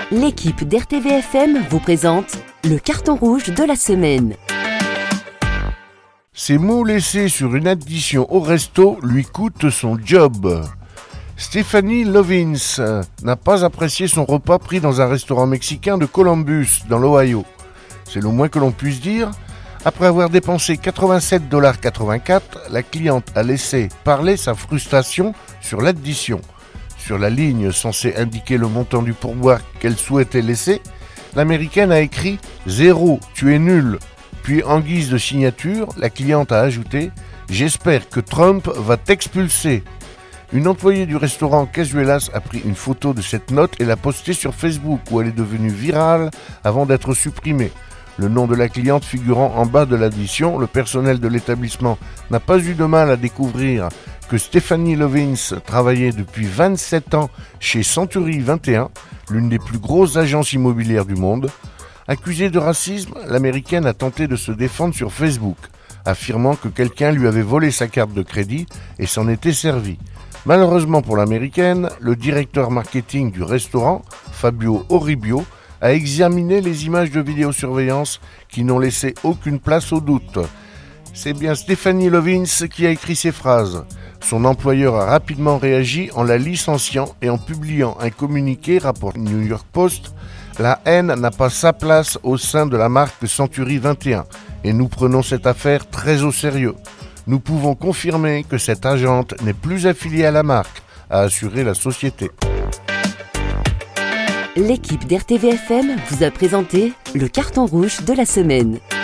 L'équipe d'RTVFM vous présente le carton rouge de la semaine. Ces mots laissés sur une addition au resto lui coûtent son job. Stephanie Lovins n'a pas apprécié son repas pris dans un restaurant mexicain de Columbus, dans l'Ohio. C'est le moins que l'on puisse dire. Après avoir dépensé 87,84 $, la cliente a laissé parler sa frustration sur l'addition. Sur la ligne censée indiquer le montant du pourboire qu'elle souhaitait laisser, l'américaine a écrit « 0, tu es nul ». Puis en guise de signature, la cliente a ajouté « J'espère que Trump va t'expulser ». Une employée du restaurant Casuelas a pris une photo de cette note et l'a postée sur Facebook où elle est devenue virale avant d'être supprimée. Le nom de la cliente figurant en bas de l'addition, le personnel de l'établissement n'a pas eu de mal à découvrir que Stephanie Lovins travaillait depuis 27 ans chez Century 21, l'une des plus grosses agences immobilières du monde. Accusée de racisme, l'américaine a tenté de se défendre sur Facebook, affirmant que quelqu'un lui avait volé sa carte de crédit et s'en était servi. Malheureusement pour l'américaine, le directeur marketing du restaurant, Fabio Oribio, a examiné les images de vidéosurveillance qui n'ont laissé aucune place au doute. C'est bien Stephanie Lovins qui a écrit ces phrases. Son employeur a rapidement réagi en la licenciant et en publiant un communiqué, rapporte New York Post. La haine n'a pas sa place au sein de la marque Century 21 et nous prenons cette affaire très au sérieux. Nous pouvons confirmer que cette agente n'est plus affiliée à la marque, a assuré la société. L'équipe d'RTVFM vous a présenté le carton rouge de la semaine.